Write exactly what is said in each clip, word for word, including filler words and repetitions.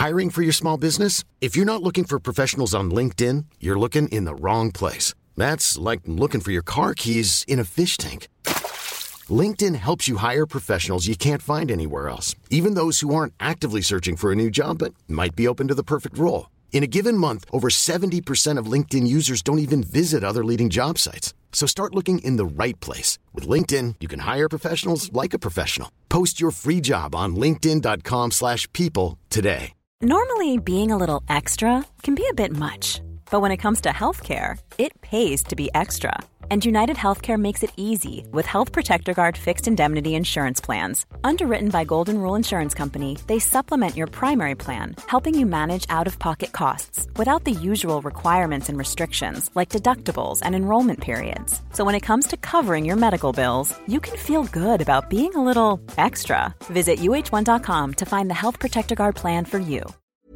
Hiring for your small business? If you're not looking for professionals on LinkedIn, you're looking in the wrong place. That's like looking for your car keys in a fish tank. LinkedIn helps you hire professionals you can't find anywhere else, even those who aren't actively searching for a new job but might be open to the perfect role. In a given month, over seventy percent of LinkedIn users don't even visit other leading job sites. So start looking in the right place. With LinkedIn, you can hire professionals like a professional. Post your free job on linkedin dot com slash people today. Normally, being a little extra can be a bit much. But when it comes to healthcare, it pays to be extra. And United Healthcare makes it easy with Health Protector Guard fixed indemnity insurance plans. Underwritten by Golden Rule Insurance Company, they supplement your primary plan, helping you manage out-of-pocket costs without the usual requirements and restrictions like deductibles and enrollment periods. So when it comes to covering your medical bills, you can feel good about being a little extra. Visit U H one dot com to find the Health Protector Guard plan for you.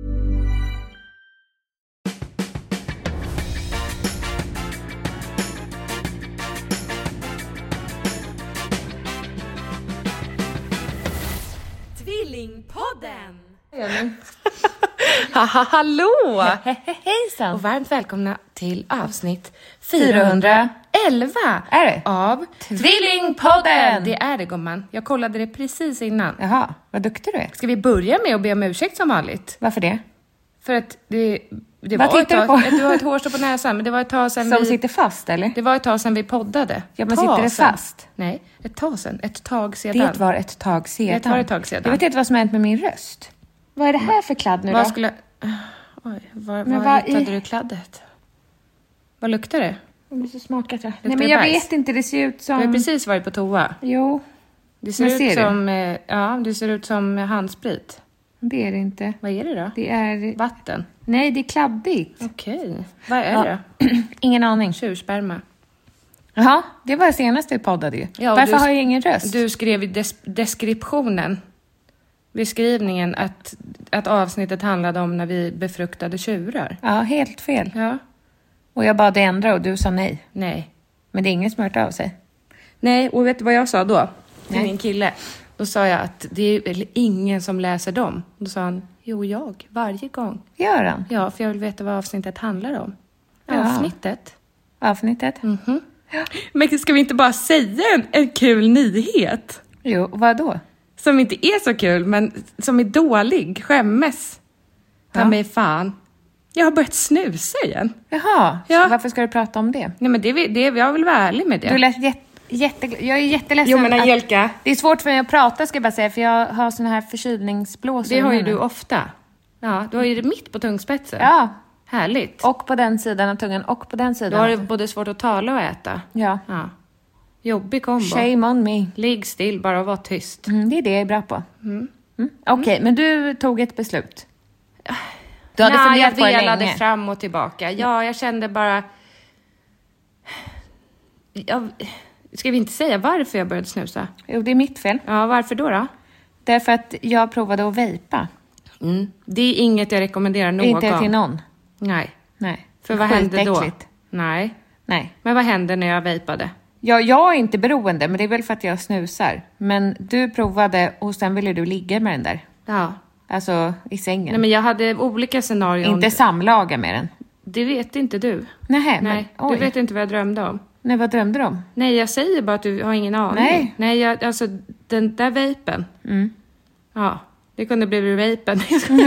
Tvillingpodden! Haha, hallå! Hejsan! Och varmt välkomna till avsnitt fyrahundraelva Är det? av Tvillingpodden! Det är det, gumman. Jag kollade det precis innan. Jaha, vad duktig du är. Ska vi börja med att be om ursäkt som vanligt? Varför det? För att det, det Vad var ett tittar du tag, på? du har ett hårstrå på näsan, men det var ett tag sedan Som vi... sitter fast, eller? Det var ett tag sedan vi poddade. Ja, men Tag sitter det sedan. fast? Nej, ett tag sedan. Ett tag sedan. Det var ett tag sedan. Det var ett tag sedan. Jag vet inte vad som har hänt med min röst. Vad är det här för kladd nu Vad då? skulle... Oj, var, Men var vad hittade i- du kladdet? Vad luktar det? Jag måste smaka det. Nej, det men jag bajs? vet inte. Det ser ut som... Du har precis varit på toa. Jo, Det ser Men ut ser du? som... eh, Ja, det ser ut som handsprit. det är det inte. Vad är det då? Det är... Vatten. Nej, det är kladdigt. Okej. Vad är Ja. det? Ingen aning. Tjursperma. Jaha, det var det senaste vi poddade ju. Ja, och Varför du- har jag ingen röst? Du skrev i des- deskriptionen, beskrivningen, att, att avsnittet handlade om när vi befruktade tjurar. Ja, helt fel. Ja. Och jag bad dig ändra och du sa nej. Nej. Men det är ingen som har hört av sig. Nej, och vet du vad jag sa då? Till Nej. min kille. Då sa jag att det är väl ingen som läser dem. Då sa han, jo jag, varje gång. Gör han? Ja, för jag vill veta vad avsnittet handlar om. Ja. Avsnittet. Avsnittet? Mhm. Men ska vi inte bara säga en, en kul nyhet? Jo, vad då? Som inte är så kul, men som är dålig. Skämmes. Ta Ja. mig fan. Jag har börjat snusa igen. Jaha, Ja. så varför ska du prata om det? Nej, men det, det, jag vill vara ärlig med det. Du lät jätte, jätte, jag är jätteledsen. Jo, men att- Angelica, Det är svårt för mig att prata, ska jag bara säga, för jag har såna här förkylningsblåsor. det har ju i du munnen. ofta. Ja, du har ju det mitt på tungspetsen. Ja, Härligt. och på den sidan av tungan och på den Då sidan. har du både svårt att tala och äta. Ja, Ja. Jobbig kombo. shame on me. Ligg still, bara var tyst. Mm, det är det jag är bra på. Mm. Okej, men du tog ett beslut. Du hade Nej, jag funderat på det velade länge. fram och tillbaka. Ja, jag kände bara... Jag... Ska vi inte säga varför jag började snusa? Jo, det är mitt fel. Ja, varför då då? Därför att jag provade att vejpa. Mm. Det är inget jag rekommenderar någon. Inte till någon. Nej. Nej. För vad hände då? Skitäckligt. Nej. Nej. Men vad hände när jag vejpade? Ja, jag är inte beroende, men det är väl för att jag snusar. Men du provade och sen ville du ligga med den där. Ja. Alltså i sängen. Nej, men jag hade olika scenarion. Inte samlaga med den. Det vet inte du. Nähä, men Nej, oj. du vet inte vad jag drömde om. Nej, vad drömde du om? Nej, jag säger bara att du har ingen aning. Nej. Nej, jag, alltså den där vejpen. Mm. Ja, det kunde bli vejpen.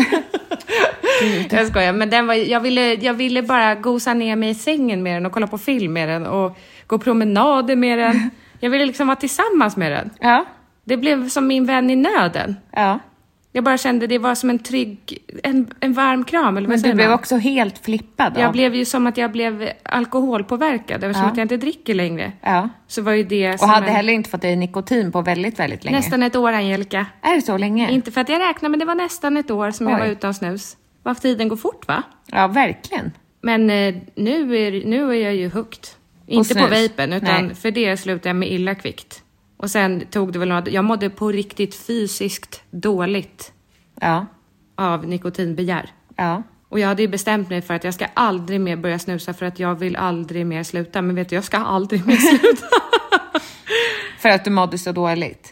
Jag skojar, men den var, jag, ville, jag ville bara gosa ner mig i sängen med den och kolla på film med den och gå promenader med den. Jag ville liksom vara tillsammans med den. Ja. Det blev som min vän i nöden. Ja. Jag bara kände det var som en trygg, en, en varm kram. Eller vad Men du säger blev man? också helt flippad Jag av. blev ju som att jag blev alkoholpåverkad eftersom Ja. att jag inte dricker längre. Ja. Så var ju det Och som hade en, heller inte fått i nikotin på väldigt, väldigt länge. nästan ett år, Angelica. Är det så länge? Inte för att jag räknar, men det var nästan ett år som jag Oj. var utan snus. Varför tiden går fort, va? Ja, verkligen. Men eh, nu, är, nu är jag ju hooked. Inte på snus? vapen, utan Nej. för det slutade jag med illa kvickt. Och sen tog det väl något, jag mådde på riktigt fysiskt dåligt Ja. av nikotinbegär. Ja. Och jag hade ju bestämt mig för att jag ska aldrig mer börja snusa för att jag vill aldrig mer sluta. Men vet du, jag ska aldrig mer sluta. För att du mådde så dåligt.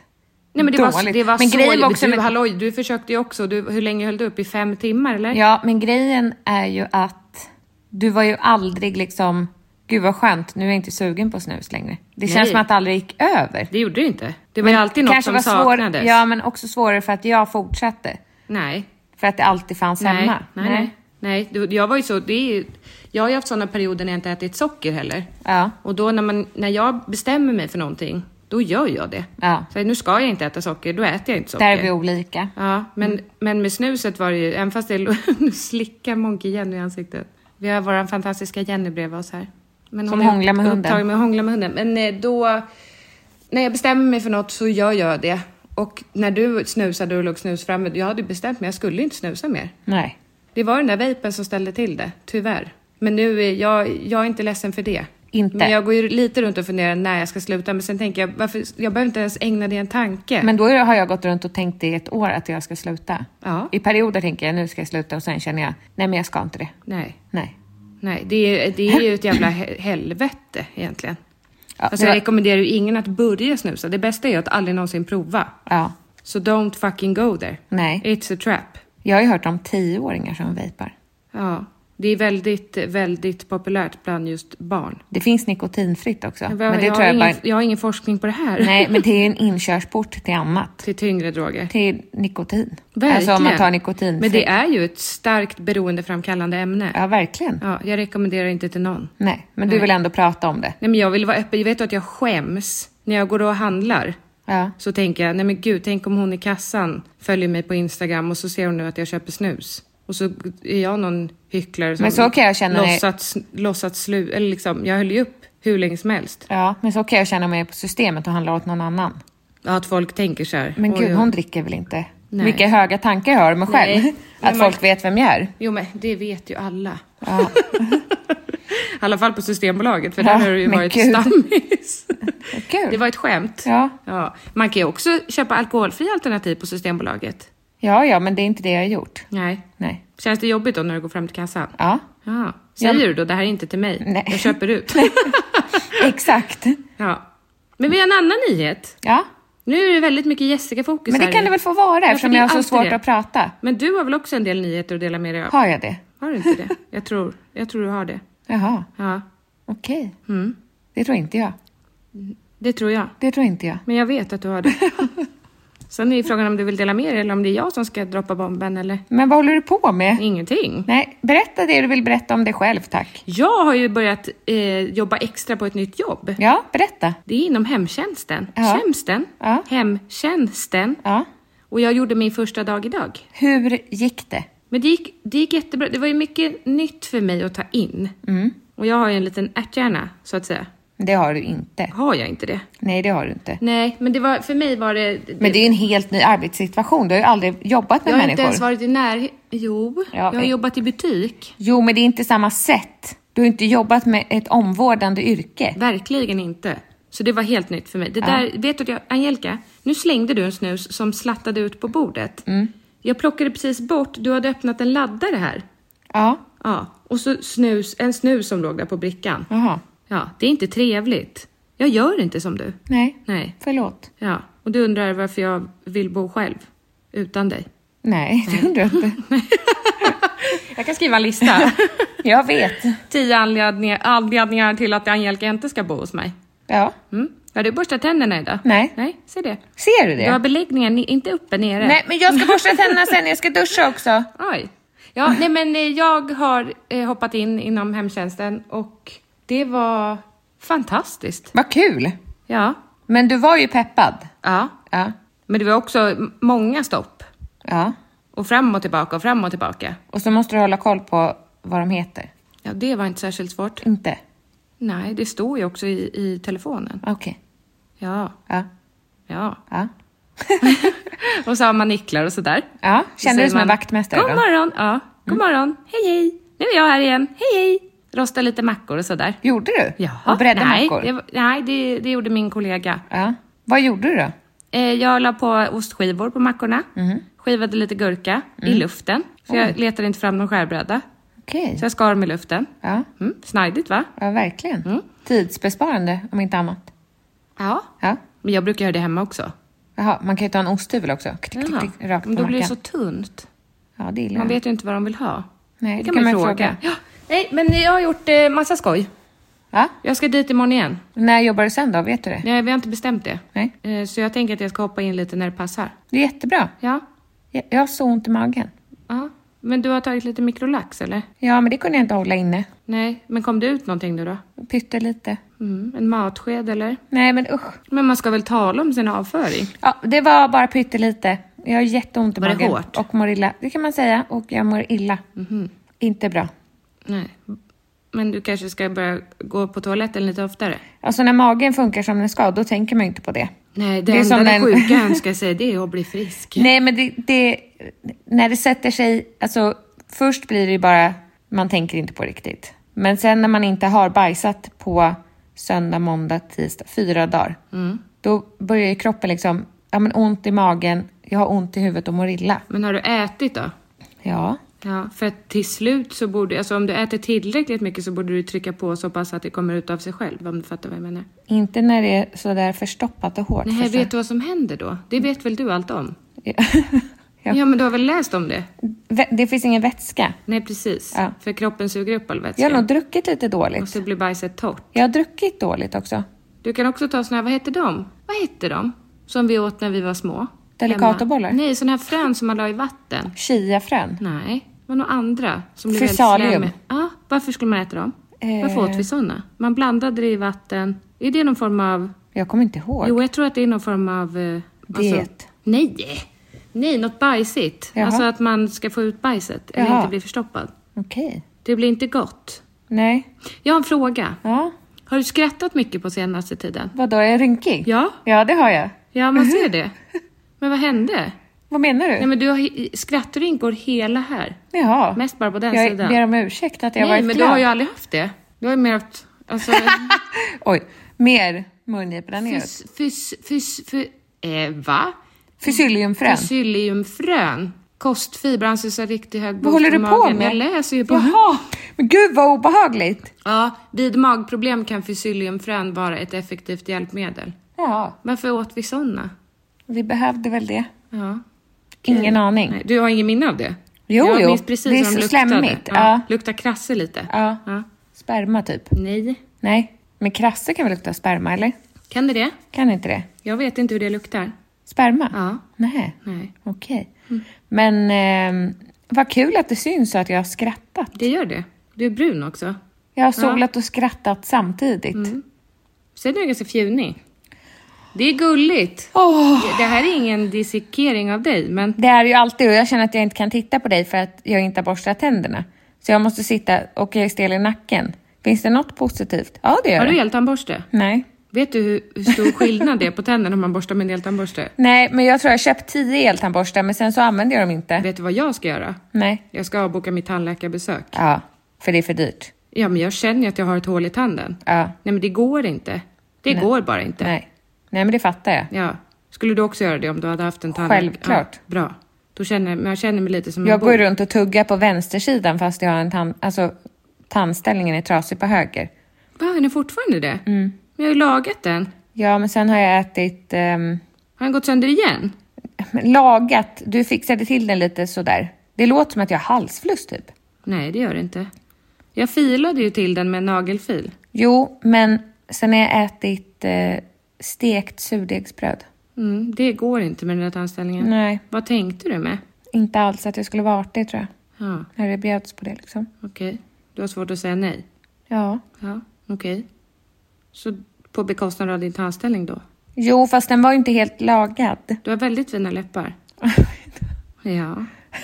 Nej, men det var, dåligt. det var men så... grejen var också du, med... halloj, du försökte ju också. Du, hur länge höll du upp? I fem timmar, eller? Ja, men grejen är ju att du var ju aldrig liksom... Gud vad skönt, nu är jag inte sugen på snus längre. Det Nej. känns som att det aldrig gick över. Det gjorde det inte. Det var ju alltid något som var saknades. Svår, ja, men också svårare för att jag fortsatte. Nej. För att det alltid fanns Nej, hemma. nej, nej. nej. Du, jag var ju så... Det är ju, jag har ju haft sådana perioder när jag inte ätit socker heller. Ja. Och då när, man, när jag bestämmer mig för någonting, då gör jag det. Ja. Så nu ska jag inte äta socker, då äter jag inte socker. Där är vi olika. Ja, men, mm. men med snuset var det ju, även fast det nu slickar Monkey Jenny i ansiktet. Vi har vår fantastiska Jenny bredvid oss här. Men Som hånglar med hunden. Upptagen med att hångla med hunden. Men då, när jag bestämmer mig för något så gör jag det. Och när du snusade och låg snus framme, jag hade bestämt mig, jag skulle inte snusa mer. Nej. Det var den där vapen som ställde till det, tyvärr. Men nu är jag, jag är inte ledsen för det. Inte. Men jag går ju lite runt och funderar när jag ska sluta. Men sen tänker jag, varför, jag behöver inte ens ägna det en tanke. Men då har jag gått runt och tänkt i ett år att jag ska sluta. Ja. I perioder tänker jag, nu ska jag sluta. Och sen känner jag, nej men jag ska inte det. Nej. Nej. Nej, det är, det är ju ett jävla helvete egentligen. Ja, alltså var... jag rekommenderar ju ingen att börja snusa. Det bästa är ju att aldrig någonsin prova. Ja. Så don't fucking go there. Nej. It's a trap. Jag har ju hört om tioåringar som vejpar. Ja, det är väldigt, väldigt populärt bland just barn. Det finns nikotinfritt också. Jag, men det jag, tror har jag, ingen, bara... jag har ingen forskning på det här. Nej, men det är en inkörsport till annat. Till tyngre droger. Till nikotin. Verkligen. Alltså om man tar nikotinfritt. Men det är ju ett starkt beroendeframkallande ämne. Ja, verkligen. Ja, jag rekommenderar inte till någon. Nej, men Nej. du vill ändå prata om det. Nej, men jag vill vara öppen. Jag vet att jag skäms när jag går och handlar. Ja. Så tänker jag, nej men gud, tänk om hon i kassan följer mig på Instagram och så ser hon nu att jag köper snus. Och så är jag någon hycklare som men så kan jag känna låtsats, mig... låtsats slu... Eller liksom, jag höll ju upp hur länge som helst. Ja, men så kan jag känna mig på systemet och handla åt någon annan. Ja, att folk tänker så här. Men gud, oj, hon dricker väl inte? Nej. Vilka höga tankar jag har om mig själv. Nej. Att men folk man... vet vem jag är. Jo, men det vet ju alla. Ja. I alla fall på Systembolaget, för Ja, där har det ju varit gud. stammis. Kul. Det var ett skämt. Ja. Ja. Man kan ju också köpa alkoholfria alternativ på Systembolaget. Ja, ja, men det är inte det jag har gjort. Nej. Nej. Känns det jobbigt då när du går fram till kassan? Ja. Ja. Säger Ja. du då, det här är inte till mig. Nej. Jag köper ut. Exakt. Ja. Men vi har en annan nyhet. Ja. Nu är det väldigt mycket Jessica-fokus Men det här. kan det väl få vara Ja, eftersom för det är jag har så alltid svårt det. att prata. Men du har väl också en del nyheter att dela med dig av? Har jag det? Har du inte det? Jag tror, jag tror du har det. Jaha, Ja. okej. Mm. Det tror inte jag. Det tror jag. Det tror inte jag. Men jag vet att du har det. Sen är frågan om du vill dela med dig eller om det är jag som ska droppa bomben eller... Men vad håller du på med? Ingenting. Nej, berätta det du vill berätta om dig själv, tack. Jag har ju börjat eh, jobba extra på ett nytt jobb. Ja, berätta. Det är inom hemtjänsten. Ja. Tjänsten. Ja. Hemtjänsten. Ja. Och jag gjorde min första dag idag. Hur gick det? Men det gick, det gick jättebra. Det var ju mycket nytt för mig att ta in. Mm. Och jag har ju en liten ärthjärna, så att säga. Det har du inte. Har jag inte det? Nej, det har du inte. Nej, men det var, för mig var det... det Men det är en helt ny arbetssituation. Du har ju aldrig jobbat med jag har människor. inte ens varit i närhet. Jo, Ja, jag har eh. jobbat i butik. Jo, men det är inte samma sätt. Du har inte jobbat med ett omvårdande yrke. Verkligen inte. Så det var helt nytt för mig. Det Ja. där, vet du att jag, Angelica, nu slängde du en snus som slattade ut på bordet. Mm. Jag plockade precis bort, du hade öppnat en laddare här. Ja, Ja, och så snus, en snus som låg där på brickan. jaha. Ja, det är inte trevligt. Jag gör inte som du. Nej, Nej. förlåt. Ja, och du undrar varför jag vill bo själv. Utan dig. Nej, det undrar jag inte. Jag kan skriva en lista. Jag vet. Tio anledningar, anledningar till att Angelica inte ska bo hos mig. Ja. Mm. Har du borstat tänderna idag? Nej. Nej, se det. Ser du det? Du har beläggningen inte uppe nere. Nej, men jag ska borsta tänderna sen. Jag ska duscha också. Oj. Ja, nej men eh, jag har eh, hoppat in inom hemtjänsten och det var fantastiskt. Vad kul. Ja. Men du var ju peppad. Ja. Ja. Men det var också m- många stopp. Ja. Och fram och tillbaka och fram och tillbaka. Och så måste du hålla koll på vad de heter. Ja, det var inte särskilt svårt. Inte? Nej, det står ju också i, i telefonen. Okej. Ja. Ja. Ja. Ja. Och så har man nicklar och sådär. Ja. Känner Säger du som en man, vaktmästare God då? morgon. Ja. God morgon. Hej, hej. Nu är jag här igen. Hej, hej. Rosta lite mackor och sådär. Gjorde du? Ja. Och bredde nej, mackor? Det, var- nej, det, det gjorde min kollega. Ja. Vad gjorde du då? Eh, jag la på ostskivor på mackorna. Mhm. Skivade lite gurka Mm. i luften. För jag letade inte fram någon skärbräda. Okej. Så jag skar med luften. Ja. Mm, snajdigt va? Ja, verkligen. Mm. Tidsbesparande, om inte annat. Ja. Ja. Men jag brukar göra det hemma också. Jaha, man kan ju ta en osthyvel också. Klick, klick, klick, rakt på Men då blir det mackan. så tunt. Ja, det gillar Man jag. vet ju inte vad de vill ha. Nej, det det kan, kan man man fråga. fråga. Ja. Nej, men jag har gjort eh, massa skoj. Ja? Jag ska dit imorgon igen. När jobbar du sen då? Vet du det? Nej, vi har inte bestämt det. Nej. Eh, så jag tänker att jag ska hoppa in lite när det passar. Det är jättebra. Ja. Jag, jag har så ont i magen. Ja. Men du har tagit lite mikrolax, eller? Ja, men det kunde jag inte hålla inne. Nej, men kom det ut någonting nu då? Pyttelite. Mm. En matsked, eller? Nej, men usch. Men man ska väl tala om sin avföring? Ja, det var bara pyttelite. Jag har jätteont i Var det magen. hårt? Och mår illa. Det kan man säga. Och jag mår illa. Mhm. Inte bra. Nej. Men du kanske ska börja gå på toaletten lite oftare? Alltså när magen funkar som den ska, då tänker man inte på det. Nej, det, Det är enda som den den- sjuka han ska säga, det är att bli frisk. Nej, men det, det... När det sätter sig... Alltså, först blir det ju bara... Man tänker inte på riktigt. Men sen när man inte har bajsat på söndag, måndag, tisdag, fyra dagar. Mm. Då börjar ju kroppen liksom... Ja, men ont i magen. Jag har ont i huvudet och mår illa. Men har du ätit då? Ja. Ja, för att till slut så borde... Alltså om du äter tillräckligt mycket så borde du trycka på så pass att det kommer ut av sig själv, om du fattar vad jag menar. Inte när det är så där förstoppat och hårt. Nej, förstår. vet du vad som händer då? Det vet väl du allt om? Ja. Ja, men du har väl läst om det? Vä- Det finns ingen vätska. Nej, precis. Ja. För kroppen suger upp all vätska. Jag har nog druckit lite Och dåligt. så blir bajset torrt. Jag har druckit dåligt också. Du kan också ta såna här, vad heter de? Vad heter de? Som vi åt när vi var små. Delicatobollar? Hemma. Nej, såna här frön som man la i vatten. Chiafrön. Nej, det var några andra. Som blev Fusalium. väldigt slemmiga. Ja, varför skulle man äta dem? Eh. Varför åt vi såna? Man blandade det i vatten. Är det någon form av... Jag kommer inte ihåg. Jo, jag tror att det är någon form av... Eh, Diet. nej! Nej, något bajsigt. Jaha. Alltså att man ska få ut bajset. Eller Jaha. inte bli förstoppad. Okej. Det blir inte gott. Nej. Jag har en fråga. Ja. Har du skrattat mycket på senaste tiden? Vadå, är jag rynkig? Ja. Ja, det har jag. Ja, man ser det. Men vad hände? Vad menar du? Nej, men du har he- skrattrynkor hela här. Jaha. Mest bara på den jag sidan. ber om ursäkt att jag Nej, varit men du glad. har ju aldrig haft det. Du har ju mer haft... Alltså... Oj, mer mungiporna neråt. fys... Fys... Fys... Fys... Eh, va? Fysilliumfrön. Psylliumfrön. Kostfiber anses ha riktigt hög Vad håller du blodförmåga. på med? Jag läser ju bara. Jaha, men gud vad obehagligt. Ja, vid magproblem kan fysilliumfrön vara ett effektivt hjälpmedel. Ja, Varför åt vi såna? vi behövde väl det. Ja. Ingen aning. Nej, du har ingen minne av det? Jo, jag jo. minns precis Det är hur de så luktade. slemmigt. Ja. Ja. Luktar krasse lite. Ja. Ja. Sperma typ. Nej. Nej, men krasse kan väl lukta sperma, eller? Kan det det? Kan inte det? Jag vet inte hur det luktar. Sperma? Ja. Nej, Nej. okej. Men eh, vad kul att det syns att jag har skrattat. Det gör det. Du är brun också. Jag har solat och skrattat samtidigt. Sen är du ganska fjunig. Det är gulligt. Åh, Det här är ingen dissekering av dig, men... det är ju alltid, och jag känner att jag inte kan titta på dig för att jag inte har borstat tänderna. Så jag måste sitta och jag är stel i nacken. Finns det något positivt? Ja, det gör Har du det. eltandborste? Nej. Vet du hur, hur stor skillnad det är på tänderna om man borstar med en eltandborste? Nej, men jag tror jag har köpt tio eltandborstar, men sen så använder jag dem inte. Vet du vad jag ska göra? Nej. Jag ska avboka mitt tandläkarbesök. Ja, för det är för dyrt. Ja, men jag känner ju att jag har ett hål i tanden. Ja. Nej, men det går inte. Det går bara inte. Nej. Nej, men det fattar jag. Ja. Skulle du också göra det om du hade haft en tandläkare? Självklart. Ja, bra. Då känner men jag känner mig lite som Jag en går bov. runt och tuggar på vänstersidan fast jag har en tand... Alltså, tandställningen är trasig på höger. Va, är den fortfarande det? Mm. Men jag har ju lagat den. Ja, men sen har jag ätit... ehm, Har den gått sönder igen? lagat. Du fixade till den lite sådär. Det låter som att jag har halsfluss typ. Nej, det gör det inte. Jag filade ju till den med en nagelfil. Jo, men sen har jag ätit eh, stekt surdegsbröd. Mm, det går inte med den här tandställningen. Nej, Vad tänkte du med? inte alls att jag skulle vara artig tror jag. Ja, När det bjöds på det liksom. okej. Du har svårt att säga nej. Ja. Ja, okej. Så på bekostnad av din tandställning då? Jo, fast den var ju inte helt lagad. Du har väldigt fina läppar. Ja.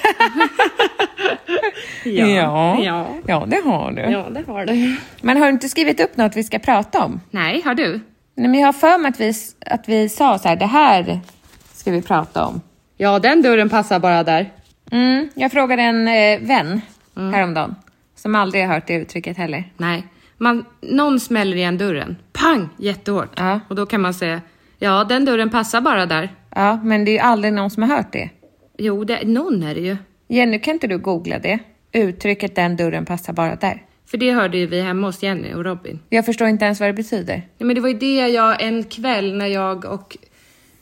Ja. Ja. Ja, det har du. Ja, det har du. Men har du inte skrivit upp något vi ska prata om? Nej, har du? Nej, men jag har för mig att vi, att vi sa så här, det här ska vi prata om. Ja, den dörren passar bara där. Mm, jag frågade en eh, vän häromdagen. Som aldrig har hört det uttrycket heller. Nej, man, någon smäller igen dörren. Pang! Jättehårt. Ja. Och då kan man säga, ja, den dörren passar bara där. Ja, men det är ju aldrig någon som har hört det. Jo, det, någon är det ju. Jenny, kan inte du googla det? Uttrycket den dörren passar bara där. För det hörde ju vi hemma hos Jenny och Robin. Jag förstår inte ens vad det betyder. Ja, men det var ju det jag en kväll när jag och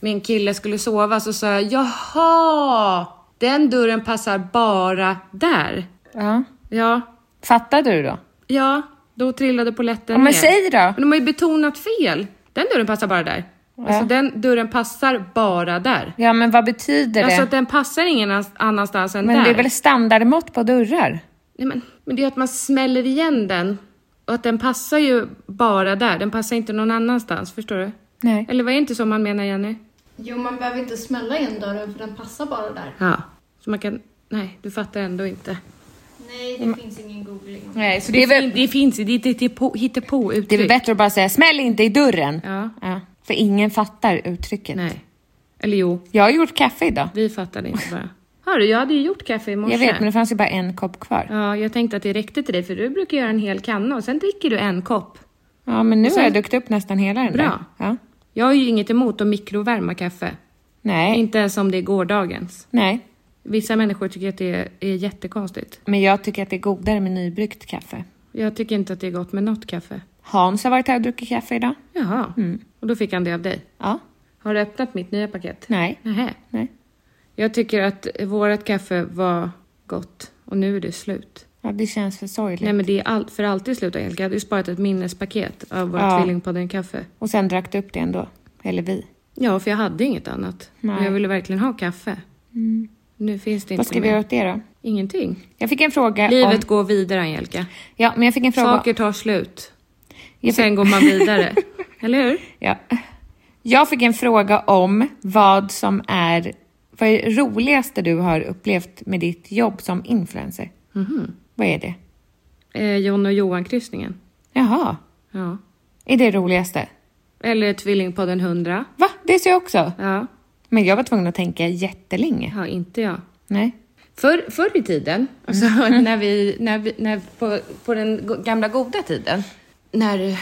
min kille skulle sova så sa jag, jaha, den dörren passar bara där. Ja. Ja. Fattade du då? Ja, då trillade polletten Ja, men ner. säg då. Men de har ju betonat fel. Den dörren passar bara där. Ja. Alltså den dörren passar bara där. Ja, men vad betyder det? Alltså att den passar ingen annanstans än men där. det är väl standardmått på dörrar? Nej, men, men det är att man smäller igen den. Och att den passar ju bara där. Den passar inte någon annanstans, förstår du? Nej. Eller vad är inte så man menar, Jenny? Jo, man behöver inte smälla igen dörren för den passar bara där. Ja. Så man kan... Nej, du fattar ändå inte. Nej, det mm. finns ingen googling. Nej, så Det, det, är väl, fin- det finns det är hittepå, hittepå uttryck. det är väl bättre att bara säga smäll inte i dörren. Ja. Ja. För ingen fattar uttrycket. Nej. Eller jo, Jag har gjort kaffe idag. vi fattade inte bara. Hörru, jag hade ju gjort kaffe i morse. Jag vet, men det fanns ju bara en kopp kvar. Ja, jag tänkte att det räckte till dig, för du brukar göra en hel kanna och sen dricker du en kopp. Ja, men nu sen- har jag druckit upp nästan hela den Bra. där. Ja. Jag har ju inget emot att mikrovärma kaffe. Nej, Inte ens om det är gårdagens. nej. Vissa människor tycker att det är, är jättekonstigt. Men jag tycker att det är godare med nybryggt kaffe. Jag tycker inte att det är gott med något kaffe. Hans har varit här och druckit kaffe idag. Jaha, och då fick han det av dig. Ja, Har du öppnat mitt nya paket? nej. Nähä. nej. Jag tycker att vårat kaffe var gott och nu är det slut. Ja, det känns för sorgligt. Nej, men det är allt för alltid slut, Angelica. Jag hade ju sparat ett minnespaket av vårt Ja. tvillingpodden kaffe. Och sen drack du upp det ändå. Eller vi. Ja, för jag hade inget annat. Nej. Men jag ville verkligen ha kaffe. Nu finns det inte Vad ska vi mer. göra åt det då? Ingenting. Jag fick en fråga Livet om... går vidare, Angelica. Ja, men jag fick en fråga... Saker tar slut. Jag Och sen fick... går man vidare. Eller hur? Ja. Jag fick en fråga om vad som är... Vad är det roligaste du har upplevt med ditt jobb som influencer? Mhm. Vad är det? Eh, John och Johan-kryssningen. Jaha. Ja. Är det roligaste? Eller tvillingpodden hundra. Va? Det ser jag också. Ja. Men jag var tvungen att tänka jättelänge. Ja, inte jag. Nej. För, förr i tiden, alltså, när vi, när vi, när på, på den go- gamla goda tiden, när,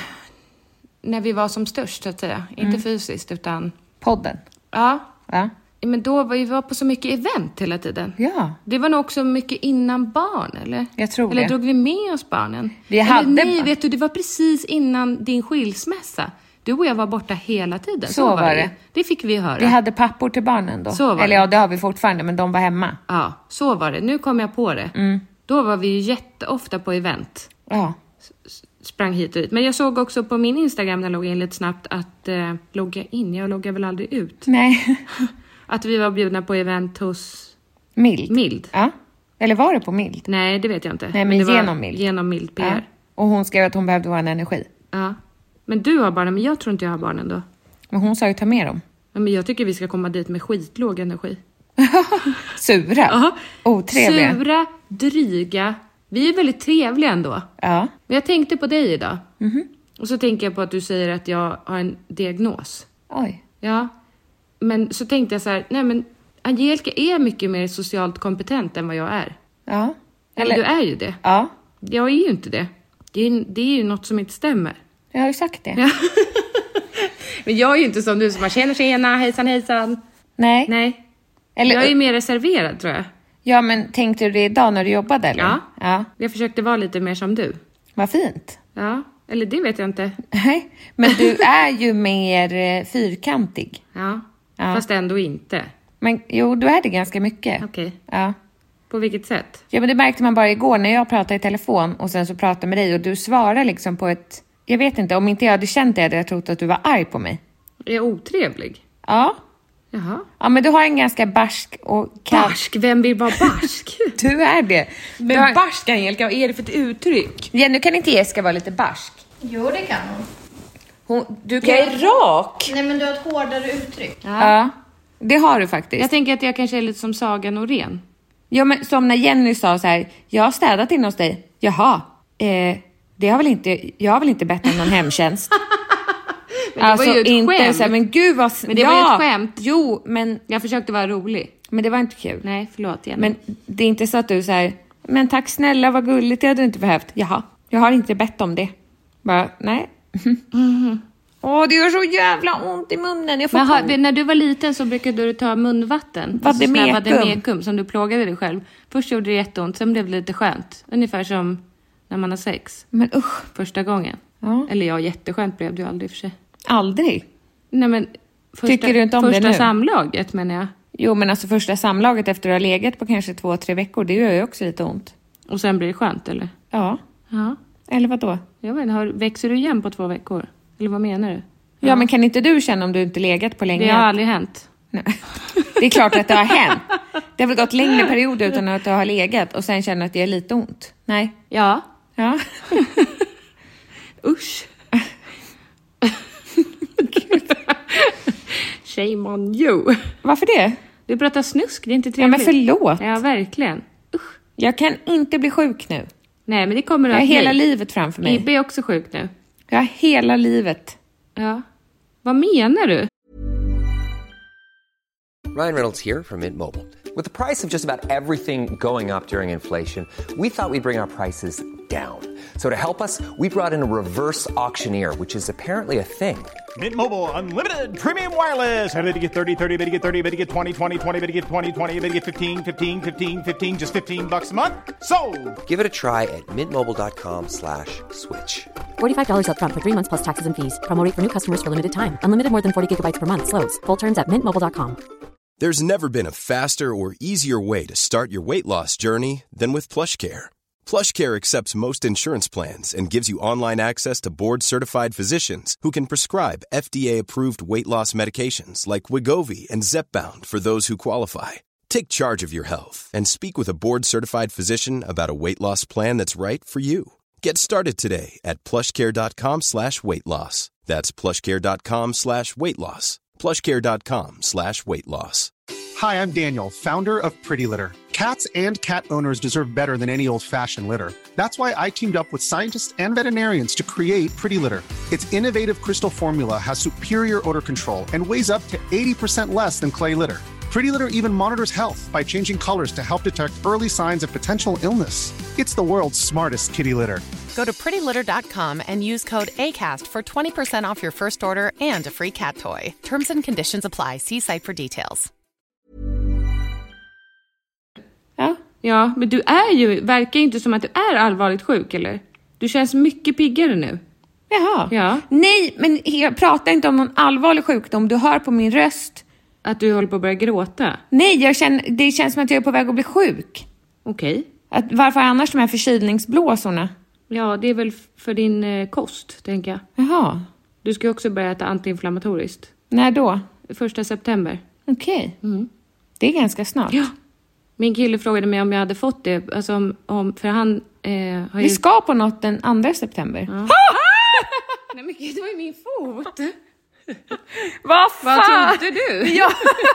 när vi var som störst, så att säga. Inte fysiskt, utan... Podden. Ja, Ja. men då var vi var på så mycket event hela tiden. Ja. Det var nog också mycket innan barn, eller? Jag tror eller det. drog vi med oss barnen? Vi eller, hade nej, barn. vet du, det var precis innan din skilsmässa. Du och jag var borta hela tiden. Så var det. Det fick vi höra. Vi hade pappor till barnen då. Så var Eller det. ja, det har vi fortfarande, men de var hemma. Ja, så var det. Nu kom jag på det. Mm. Då var vi ju jätteofta på event. Ja. Sprang hit och dit. Men jag såg också på min Instagram när jag låg in lite snabbt att eh, logga in. Jag loggar väl aldrig ut. Nej. Att vi var bjudna på event hos Mild. Mild. Ja. Eller var det på Mild? Nej, det vet jag inte. Nej, men det var genom Mild. Genom Mild P R. Ja. Och hon skrev att hon behövde vara en energi. Ja. Men du har barnen, men jag tror inte jag har barnen då. Men hon sa ju ta med dem. Ja, men jag tycker vi ska komma dit med skitlåg energi. Sura. Ja. Otrevliga. Sura, dryga. Vi är väldigt trevliga ändå. Ja. Men jag tänkte på dig idag. Mhm. Och så tänker jag på att du säger att jag har en diagnos. Oj. Ja. Men så tänkte jag så här, nej men Angelica är mycket mer socialt kompetent än vad jag är. Ja. Eller du är ju det. Ja. Jag är ju inte det. Det är, det är ju något som inte stämmer. Jag har ju sagt det. Ja. Men jag är ju inte som du som bara tjena tjena, hejsan hejsan. Nej. Nej. Eller, Jag är ju mer reserverad, tror jag. Ja, men tänkte du det idag när du jobbade eller? Ja. Ja. Jag försökte vara lite mer som du. Vad fint. Ja. Eller det vet jag inte. Nej. Men du är ju mer eh, fyrkantig. Ja. Ja. Fast ändå inte. Men jo, du är det ganska mycket. Okej. Ja. På vilket sätt? Ja, men det märkte man bara igår när jag pratade i telefon och sen så pratade med dig och du svarar liksom på ett... Jag vet inte, om inte jag hade känt det hade jag trott att du var arg på mig. Är jag otrevlig? Ja. Jaha. Ja, men du har en ganska barsk och kall... Barsk? Vem vill vara barsk? Du är det. Men Du har... barsk, Angelica, vad är det för ett uttryck? Ja, nu kan inte Jessica vara lite barsk. Jo, det kan hon. Hon... Du kan... Jag är rak! Nej, men du har ett hårdare uttryck. Ja. Det har du faktiskt. Jag tänker att jag kanske är lite som Saga Norén. Ja, men som när Jenny sa så här, jag har städat in hos dig. Jaha, eh, det har väl inte, jag har väl inte bett om någon hemtjänst. Men det var ju ett inte skämt. så här, men gud vad... Men det ja, var ju ett skämt. Jo, men, Jag försökte vara rolig. men det var inte kul. Nej, förlåt Jenny. Men det är inte så att du säger, men tack snälla, vad gulligt, det hade du inte behövt. Jaha, jag har inte bett om det. Bara, nej. Mm. Åh, det gör så jävla ont i munnen. Jag får Men har, panik. när du var liten så brukade du ta munvatten. Vademekum. Alltså sån här vademekum som du plågade dig själv. Först gjorde det jätteont, sen blev det lite skönt. Ungefär som när man har sex. Men usch, Första gången. Ja. Eller ja, jätteskönt blev det ju aldrig för sig. aldrig. Nej men, Första, Tycker du inte om det första nu? samlaget menar jag. Jo, men alltså första samlaget efter att ha legat på kanske två, tre veckor, det gör ju också lite ont. Och sen blir det skönt, eller? Ja. Ja. Eller vad då? Jag vet inte, har, växer du igen på två veckor? Eller vad menar du? Ja. ja, men kan inte du känna om du inte legat på länge? Det har aldrig hänt. Nej. Det är klart att det har hänt. Det har väl gått längre perioder utan att du har legat och sen känner att det är lite ont. Nej. Ja. Ja. Usch. Shame on you. Varför det? Du pratar snusk, det är inte Ja, trevligt. men förlåt. Ja, verkligen. Usch. Jag kan inte bli sjuk nu. Nej, men det kommer Jag har att hela bli. livet framför mig. Ibbe är också sjuk nu. Jag har hela livet. Ja. Vad menar du? Ryan Reynolds here from Mint Mobile. With the price of just about everything going up during inflation, we thought we'd bring our prices down. So to help us, we brought in a reverse auctioneer, which is apparently a thing. Mint Mobile Unlimited Premium Wireless. How to get thirty, thirty, how to get thirty, how to get twenty, twenty, twenty, how to get twenty, twenty, how to get fifteen, fifteen, fifteen, fifteen, just fifteen bucks a month? Sold! Give it a try at mintmobile.com slash switch. forty-five dollars up front for three months plus taxes and fees. Promo rate for new customers for limited time. Unlimited more than forty gigabytes per month. Slows full terms at mint mobile dot com. There's never been a faster or easier way to start your weight loss journey than with PlushCare. PlushCare accepts most insurance plans and gives you online access to board-certified physicians who can prescribe F D A-approved weight loss medications like Wegovy and Zepbound for those who qualify. Take charge of your health and speak with a board-certified physician about a weight loss plan that's right for you. Get started today at plushcare.com slash weight loss. That's plushcare.com slash weight loss. plushcare.com slash weight loss. Hi, I'm Daniel, founder of Pretty Litter. Cats and cat owners deserve better than any old-fashioned litter. That's why I teamed up with scientists and veterinarians to create Pretty Litter. Its innovative crystal formula has superior odor control and weighs up to eighty percent less than clay litter. Pretty Litter even monitors health by changing colors to help detect early signs of potential illness. It's the world's smartest kitty litter. Go to pretty litter dot com and use code ACAST for twenty percent off your first order and a free cat toy. Terms and conditions apply. See site for details. Ja. Ja, men du är ju, verkar inte som att du är allvarligt sjuk, eller? Du känns mycket piggare nu. Jaha. Ja. Nej, men jag pratar inte om någon allvarlig sjukdom. Du hör på min röst. Att du håller på att börja gråta. Nej, jag känner, det känns som att jag är på väg att bli sjuk. Okej. Att, varför annars de här förkylningsblåsorna? Ja, det är väl för din eh, kost, tänker jag. Jaha. Du ska ju också börja äta antiinflammatoriskt. När då? Första september. Okej. Mm. Det är ganska snart. Ja. Min kille frågade mig om jag hade fått det. Alltså om, om, för han eh, har ju... Vi ska på något den andra september. Ja. Nej men gud, det var ju min fot. Vad fan? Vad trodde du? Jag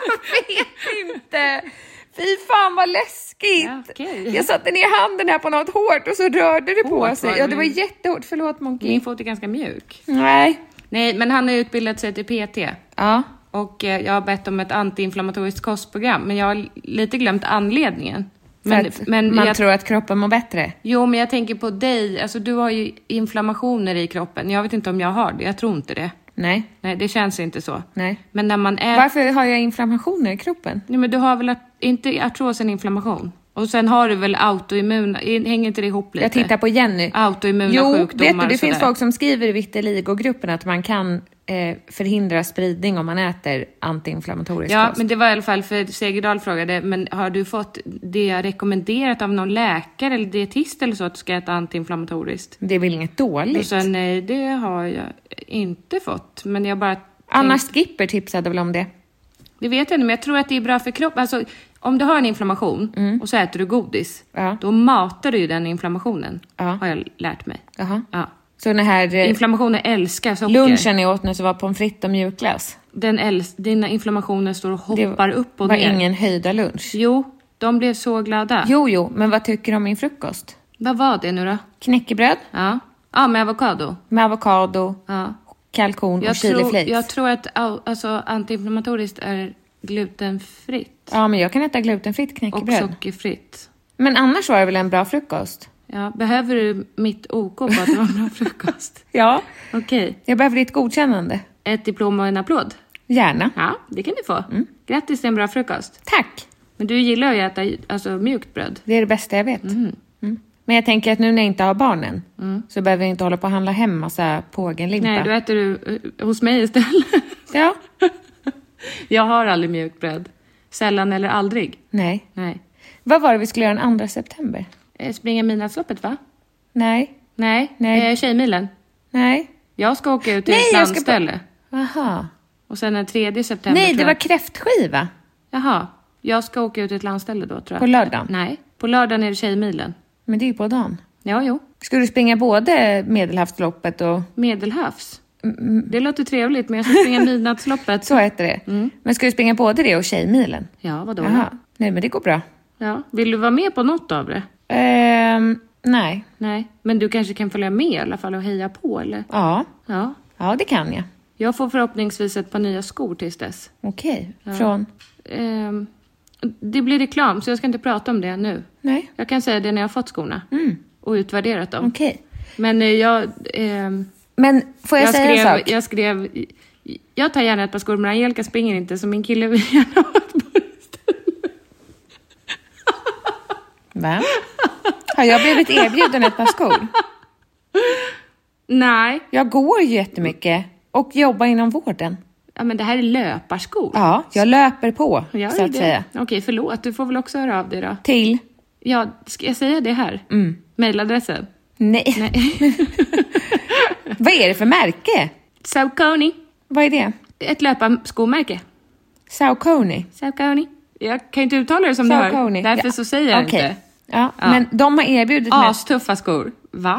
vet inte. Fy fan vad läskigt. Ja, okay. Jag satte ner handen här på något hårt och så rörde det på Hårt, sig. var Ja, det? det var jättehårt. Förlåt, Monkey. Min fot är ganska mjuk. Nej. Nej, men han har utbildat sig till P T. Ja. Och eh, jag har bett om ett antiinflammatoriskt kostprogram. Men jag har lite glömt anledningen. Men, Men, men man jag, tror att kroppen mår bättre. Jo, men jag tänker på dig. Alltså du har ju inflammationer i kroppen. Jag vet inte om jag har det. Jag tror inte det. Nej. Nej, det känns inte så. Nej. Men när man är... Varför har jag inflammationer i kroppen? Nej, men du har väl att, inte artros, en inflammation. Och sen har du väl autoimmuna... Hänger inte det ihop lite? Jag tittar på Jenny. Autoimmuna jo, sjukdomar. Jo, vet du, det finns sådär. folk som skriver i vitiligo-gruppen att man kan eh, förhindra spridning om man äter antiinflammatorisk Ja, kost. men det var i alla fall för Segerdahl frågade, men har du fått det rekommenderat av någon läkare eller dietist eller så att du ska äta antiinflammatoriskt? Det är väl inget dåligt? Och sen, nej, det har jag inte fått. Men jag bara... Anna tänkt, Skipper tipsade väl om det? det vet jag inte, men jag tror att det är bra för kroppen. Alltså, om du har en inflammation Mm. och så äter du godis, Ja. då matar du ju den inflammationen, Ja. har jag lärt mig. Jaha. Ja. Så den här eh, Inflammationer älskar socker. lunchen jag åt nu så var pommes frites och mjukglass. Den äls- dina inflammationer står och Det hoppar upp och var ner. ingen höjda lunch. Jo, de blev så glada. Jo, jo, men vad tycker du om min frukost? Vad var det nu då? Knäckebröd Ja, ja med avokado. med avokado, Ja. kalkon Jag, och chili tror, flakes. jag tror att au- alltså, antiinflammatoriskt är glutenfritt. Ja, men jag kan äta glutenfritt Och knäckebröd. sockerfritt. Men annars var det väl en bra frukost? Ja, behöver du mitt OK på att det var en bra frukost? Ja. Okej. Jag behöver ditt godkännande. Ett diplom och en applåd? Gärna. Ja, det kan du få. Grattis till en bra frukost. Tack. Men du gillar ju att äta alltså, mjukt bröd. Det är det bästa jag vet. Mm. Men jag tänker att nu när jag inte har barnen så behöver jag inte hålla på att handla hem massa pågenlimpa. Nej, då äter du uh, hos mig istället. Ja. Jag har aldrig mjukbröd. Sällan eller aldrig. Nej. Nej. Vad var det vi skulle göra den andra september? Eh, Springa midnattsloppet, va? Nej. Nej. Nej. Eh, Tjejmilen. Nej. Jag ska åka ut till Nej, ett jag ska landställe. på... Aha. Och sen den tredje september. Nej, det tror var jag. kräftskiva. Jaha. Jag ska åka ut till ett landställe då, tror jag. På lördagen? Nej. På lördagen är det Tjejmilen. Men det är ju på dagen. Ja, jo. Ska du springa både Medelhavsloppet och... Medelhavs? Mm. Det låter trevligt, men jag ska springa midnattsloppet. Så heter det. Mm. Men ska du springa både det och Tjejmilen? Ja, vadå? Jaha. Nej, men det går bra. Ja. Vill du vara med på något av det? Ehm, nej. Nej. Men du kanske kan följa med i alla fall och heja på, eller? Ja. Ja. Ja, det kan jag. Jag får förhoppningsvis ett par nya skor tills dess. Okej. Ja. Från? Ehm, det blir reklam, så jag ska inte prata om det nu. Nej. Jag kan säga det när jag har fått skorna. Mm. Och utvärderat dem. Okej. Men eh, jag... ehm, Men får jag, jag säga skrev, en sak? Jag skrev... Jag tar gärna ett par skor, men Angelica springer inte, så min kille vill gärna ha ett par istället. Va? Har jag blivit erbjuden ett par skor? Nej. Jag går ju jättemycket och jobbar inom vården. Ja, men det här är löparskor. Ja, jag löper på, Jag så att det. säga. Okej, förlåt. Du får väl också höra av dig då. Till? Ja, ska jag säga det här? Mm. Mailadressen? Nej. Nej. Vad är det för märke? Saucony. Vad är det? Ett löparskomärke. Saucony. Saucony. Jag kan inte uttala det som du Saucony. hör. Därför Ja. så säger jag Okej. inte. Ja, Ja. men de har erbjudit mig... Astuffa skor. Va?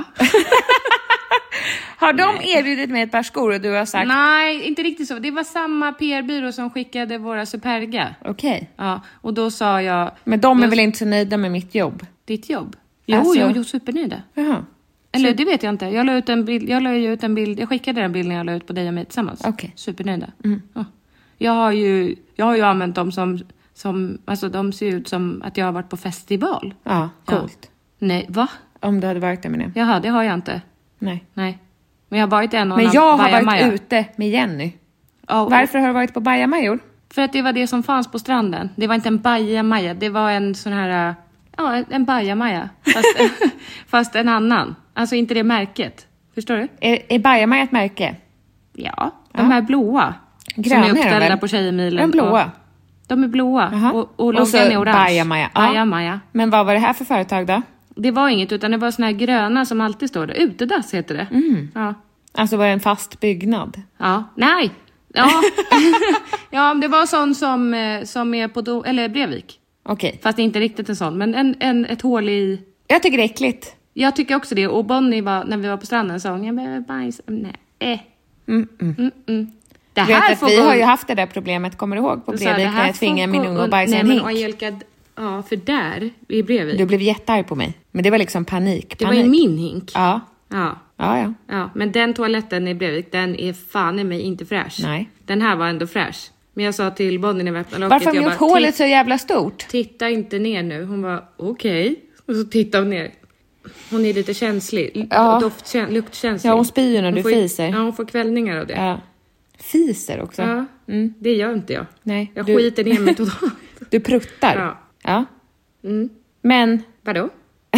Har de erbjudit mig ett par skor och du har sagt... Nej, inte riktigt så. Det var samma P R-byrå som skickade våra Superga. Okej. Ja, och då sa jag... Men de är jag, väl inte så nöjda med mitt jobb? Ditt jobb? Jo, Alltså- jo, jo, supernöjda. Jaha. Eller det vet jag inte. Jag la ut en bild, jag la ju ut en bild, jag skickade den bilden jag la ut på dig och mig tillsammans. Okej. Supernöjda. Mm. Ja. Jag har ju, jag har ju använt dem som, som, alltså de ser ut som att jag har varit på festival. Ja, coolt. Ja. Nej, va? Om du hade varit där med det. Jaha, det har jag inte. Nej. Nej. Men jag har varit en och Men annan jag har varit bajamaja. ute med Jenny. Ja, Varför har du varit på bajamajor? För att det var det som fanns på stranden. Det var inte en bajamaja, det var en sån här, ja, en bajamaja. Fast, fast en annan. Alltså inte det märket. Förstår du? Är, är bajamaja ett märke? Ja, de Ja. här blåa. Gröna som är är de uppställda väl? på Tjejmilen. Är de blåa? Och, de är blåa. Jaha. Och, och Och loggan så är orange. bajamaja. Ja. Bajamaja. Men vad var det här för företag då? Det var inget, utan det var såna här gröna som alltid står där. Utedass heter det. Mm. Ja. Alltså var det en fast byggnad? Ja. Nej. Ja. Ja, det var sån som, eh, som är på Do- eller Brevik. Okej. Fast inte riktigt en sån, men en, en, ett hål i... Jag tycker det är äckligt. Jag tycker också det. Och Bonnie var, när vi var på stranden, sa hon, jag behöver bajs. Nej. Eh. Mm, mm. Mm, mm. Det Du vet här att får vi gå... har ju haft det där problemet, kommer du ihåg, på Så Brevik det när här jag tvingade får min gå- unge att bajsa Nej, en men hink? Angelica, ja, för där i Brevik. Du blev jättearg på mig. Men det var liksom panik. Det var panik. ju min hink. Ja. Ja. Ja, ja. Ja, men den toaletten i Brevik, den är fan i mig inte fräsch. Nej. Den här var ändå fräsch. Men jag sa till Bonnie när vi öppnade locket, Varför har de jag gjort bara, hålet "Titt- så jävla stort? Titta inte ner nu. Hon var okej. Och så tittade hon ner. Hon är lite känslig. Ja. Doftkä- luktkänslig. Ja, hon spyr ju när du får, fiser. Ja, hon får kvällningar av det. Ja. Fiser också? Ja, Mm. det gör inte jag. Nej. Jag du, skiter ner mig totalt. du pruttar? Ja. Ja. Mm. Men Vadå?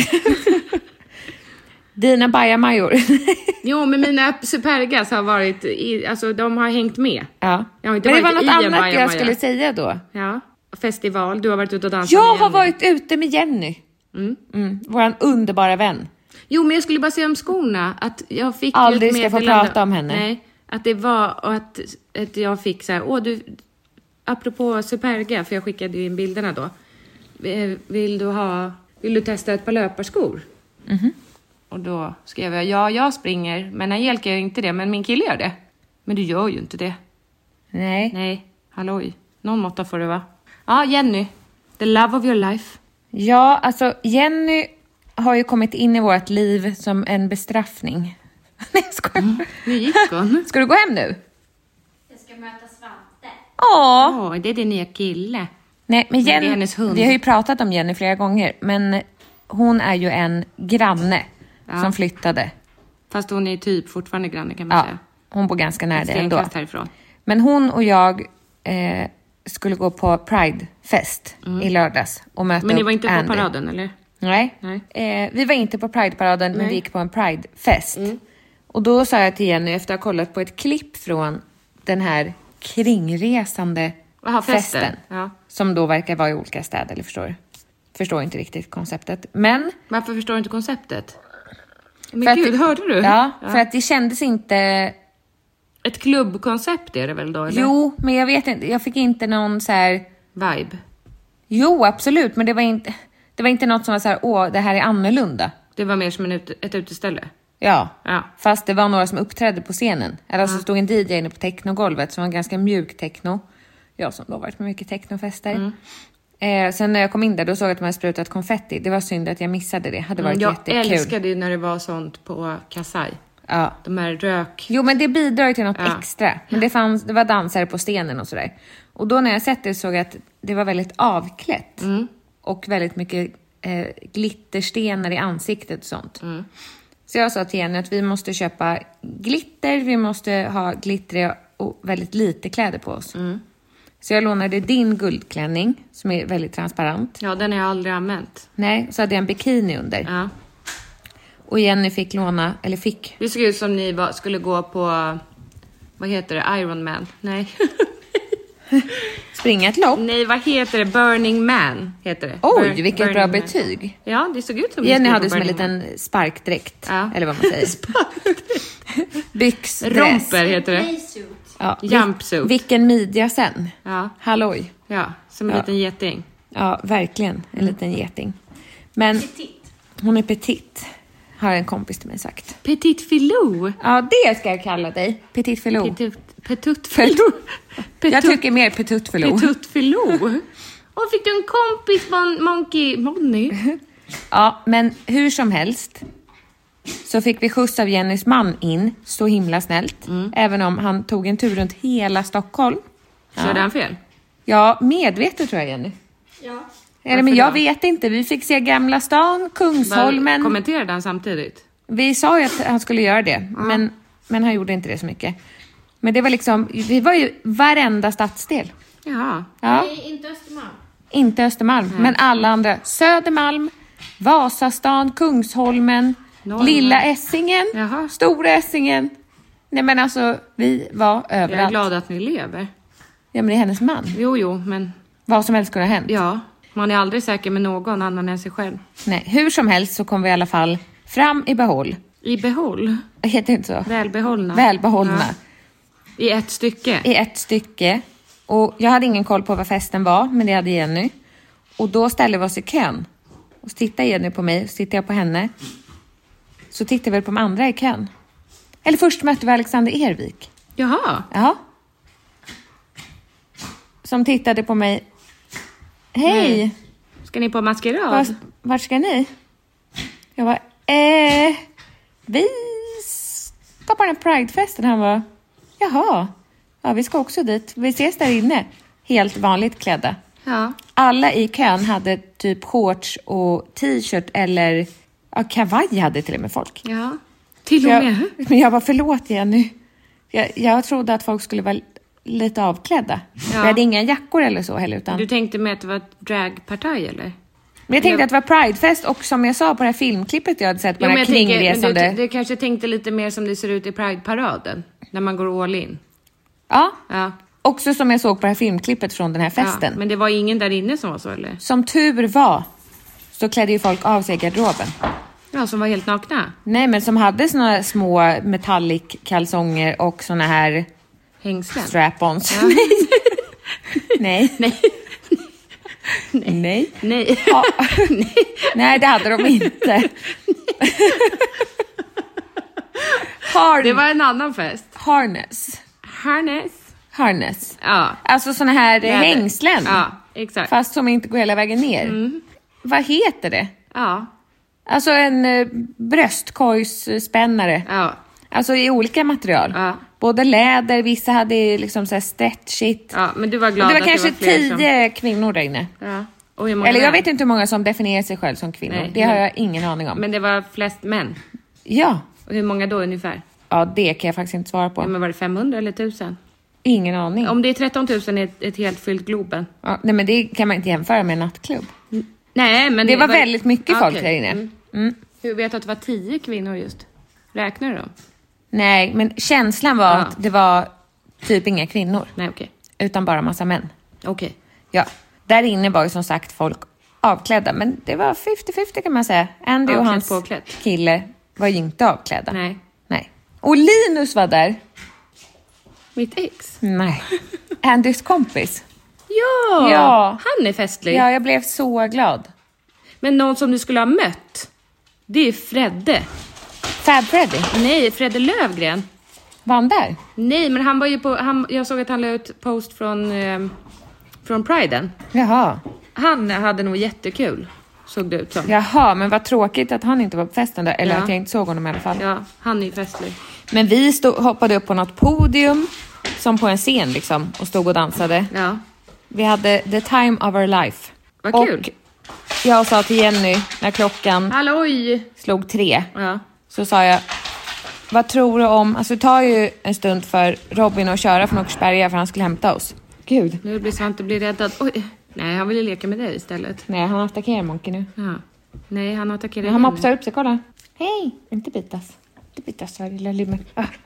dina bajamajor. Jo, men mina Supergas har varit, i, alltså de har hängt med. Ja. Jag har inte Men det var varit något i en annat bajamaja. jag skulle säga då. Ja, festival. Du har varit ute och dansat Jag med har Jenny. varit ute med Jenny. Mm. Mm. Våran underbara vän. Jo, men jag skulle bara säga om skorna. Att jag fick ju Aldrig ett ska få meddelande- prata om henne. Nej, att det var och att, att jag fick så här, åh du, apropå Superga, för jag skickade ju in bilderna då. Eh, Vill du ha, vill du testa ett par löparskor? Mhm. Och då skrev jag, ja jag springer, men Angelica gör inte det, men min kille gör det. Men du gör ju inte det. Nej. Nej, halloj. Någon måtta får det va? Ja, Jenny. The love of your life. Ja, alltså Jenny har ju kommit in i vårt liv som en bestraffning. Nej, jag skojar. Mm. Nu gick hon. Ska du gå hem nu? Jag ska möta Svante. Ja. Åh, det är din nya kille. Nej, men det är Jenny, hennes hund. vi har ju pratat om Jenny flera gånger, men hon är ju en granne Ja. som flyttade. Fast hon är typ fortfarande granne kan man Ja, säga. hon bor ganska nära Ett det ändå. stenkast härifrån. Men hon och jag eh, skulle gå på Pride-fest i lördags och möta Mm. Men ni upp var inte Andy. på paraden, eller? Nej, Nej. Eh, vi var inte på Pride-paraden, men Nej. vi gick på en Pride-fest. Och då sa jag till Jenny, efter att ha kollat på ett klipp från den här kringresande Aha, festen. festen. Ja. Som då verkar vara i olika städer, eller förstår du? Förstår inte riktigt konceptet. Men... Varför förstår du inte konceptet? Men för gud, att, hörde du? Ja, ja, för att det kändes inte... Ett klubbkoncept är det väl då, eller? Jo, men jag vet inte. Jag fick inte någon så här... Vibe? Jo, absolut. Men det var inte, det var inte något som var så här, åh, det här är annorlunda. Det var mer som en ut, ett uteställe? Ja. ja, fast det var några som uppträdde på scenen. Eller så ja. stod en D J inne på technogolvet som var ganska mjuk techno. Jag som då varit med mycket technofester. Mm. Eh, sen när jag kom in där, då såg jag att de hade sprutat konfetti. Det var synd att jag missade det. Hade varit mm, jag jättekul. Jag älskade när det var sånt på Kasai. Ja. De här rök... Jo, men det bidrar till något ja. extra. Men det, fanns, det var dansare på scenen och sådär. Och då när jag sett det såg jag att det var väldigt avklätt. Mm. Och väldigt mycket eh, glitterstenar i ansiktet och sånt. Mm. Så jag sa till Jenny att vi måste köpa glitter. Vi måste ha glittriga och väldigt lite kläder på oss. Mm. Så jag lånade din guldklänning som är väldigt transparent. Ja, den har jag aldrig använt. Nej, så hade jag en bikini under. Ja. Och Jenny fick låna, eller fick. Det såg ut som ni var, skulle gå på, vad heter det, Iron Man? Nej. Springa ett lopp? Nej, vad heter det? Burning Man heter det. Oj, Burn, vilket Burning bra Man. betyg. Ja, det såg ut som Jenny hade på som en Burning liten sparkdräkt. Ja. Eller vad man säger. Sparkdräkt. Byxdress. Romper heter det. Ja. Jumpsuit. Vilken midja sen. Ja. Halloj. Ja, som en Ja. liten geting. Ja, verkligen. En liten geting. Men Petit. hon är petit. Har en kompis till mig sagt. Petit filou. Ja, det ska jag kalla dig. Petit filou. Petit, petit filou. Jag tycker mer petit filou. Petit filou. Och fick du en kompis, mon- Monkey Money? Ja, men hur som helst så fick vi skjuts av Jennys man in. Så himla snällt. Mm. Även om han tog en tur runt hela Stockholm. Körde ja. han fel? Ja, medvetet tror jag, Jenny. Ja. Eller, men jag vet inte. Vi fick se Gamla stan, Kungsholmen. Kommenterade han samtidigt? Vi sa ju att han skulle göra det. Mm. Men, men han gjorde inte det så mycket. Men det var liksom, vi var ju varenda stadsdel. Jaha. Ja. Nej, inte Östermalm. Inte Östermalm, mm. men alla andra. Södermalm, Vasastan, Kungsholmen, Norrland. Lilla Essingen, Jaha. Stora Essingen. Nej, men alltså, vi var överallt. Jag är glad att ni lever. Ja, men det är hennes man. Jo, jo, men... Vad som helst kunde ha hänt. Ja, man är aldrig säker med någon annan än sig själv. Nej, hur som helst så kom vi i alla fall fram i behåll. I behåll? Det heter inte så. Välbehållna. Välbehållna. Ja. I ett stycke? I ett stycke. Och jag hade ingen koll på vad festen var, men det hade Jenny. Och då ställde vi oss i kön. Och så tittade Jenny på mig, så tittade jag på henne. Så tittade vi på de andra i kön. Eller först mötte vi Alexander Ervik. Jaha. Ja. Som tittade på mig. Hej. Nej. Ska ni på maskerad? Var, vart ska ni? Jag var, eh, vi ska på den här Pridefesten. Han var, jaha. Ja, vi ska också dit. Vi ses där inne. Helt vanligt klädda. Ja. Alla i kön hade typ shorts och t-shirt eller ja, kavaj hade till och med folk. Ja. Till och med? Jag, men jag var förlåt Jenny. Jag, jag trodde att folk skulle vara lite avklädda. Ja. Vi hade inga jackor eller så heller. Utan... Du tänkte med att det var ett dragpartaj eller? Men jag tänkte jag... att det var Pridefest och som jag sa på det här filmklippet jag hade sett på jo, den här kringresande. Tänker, du, du kanske tänkte lite mer som det ser ut i Pride-paraden. När man går all in. Ja. Ja. Också som jag såg på det här filmklippet från den här festen. Ja, men det var ingen där inne som var så, eller? Som tur var så klädde ju folk av sig i garderoben. Ja, som var helt nakna? Nej, men som hade såna små metallic kalsonger och såna här... Hängslen? Strap-ons. Ja. Nej. Nej. Nej. Nej. Nej. Ja. Nej. Nej, det hade de inte. Har... Det var en annan fest. Harness. Harness. Harness. Ja. Alltså såna här Läder. hängslen. Ja, exakt. Fast som inte går hela vägen ner. Mm. Vad heter det? Ja. Alltså en uh, bröstkorgsspännare. Ja. Alltså i olika material. Ja. Både läder, vissa hade liksom så här stretchigt. Ja, men du var glad och det var att kanske det var fler tio som... kvinnor där inne. Ja. Och hur många Eller jag män? vet inte hur många som definierar sig själv som kvinnor. Nej, det har men... jag ingen aning om. Men det var flest män? Ja. Och hur många då ungefär? Ja, det kan jag faktiskt inte svara på. Ja, men var det femhundra eller tusen? Ingen aning. Om det är tretton tusen är ett, ett helt fyllt Globen. Ja, nej, men det kan man inte jämföra med en nattklubb. Mm. Nej, men... Det var väldigt mycket ah, folk okay. där inne. Mm. Mm. Hur vet du att det var tio kvinnor just? Räknar du då? Nej, men känslan var Ja. att det var Typ inga kvinnor. Nej, okej. Utan bara massa män. Okej. Ja, där inne var ju som sagt folk avklädda. Men det var femtio femtio kan man säga. Andy och Avklädd, hans påklädd. kille var ju inte avklädda. Nej. Nej. Och Linus var där. Mitt ex? Nej. Andys kompis. Ja, Ja. han är festlig. Ja, jag blev så glad. Men någon som du skulle ha mött, det är Fredde. Fab Freddy. Nej, Fredde Lövgren. Var han där? Nej, men han var ju på... Han, jag såg att han la ut post från, eh, från Priden. Jaha. Han hade nog jättekul, såg det ut som. Jaha, men vad tråkigt att han inte var på festen där. Eller Ja. att jag inte såg honom i alla fall. Ja, han är ju festlig. Men vi stod, hoppade upp på något podium. Som på en scen liksom. Och stod och dansade. Ja. Vi hade the time of our life. Vad och kul. Jag sa till Jenny när klockan Halloj! slog tre. Ja. Så sa jag, vad tror du om... Alltså det tar ju en stund för Robin att köra från Åkersberga för han skulle hämta oss. Gud. Nu blir Svante bli räddad. Oj. Nej, han ville leka med dig istället. Nej, han attackerar Monkey nu. Ja. Nej, han attackerar Han henne. mopsar upp sig, kolla. Hej, inte bitas. Inte bitas, så här lilla limmer.